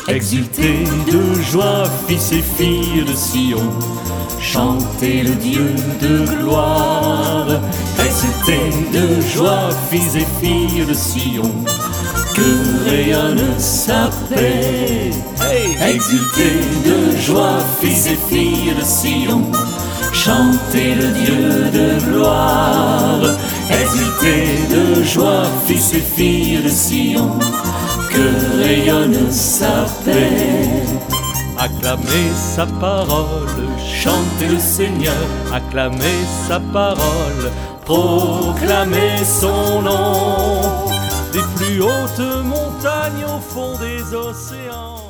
Exultez de joie, fils et filles de Sion, chantez le Dieu de gloire. Exultez de joie, fils et filles de Sion, que rayonne sa paix. Exultez de joie, fils et filles de Sion, chantez le Dieu de gloire. Exultez de joie, fils et filles de Sion, que rayonne sa paix. Acclamez sa parole, chantez le Seigneur, acclamez sa parole, proclamez son nom. Des plus hautes montagnes au fond des océans.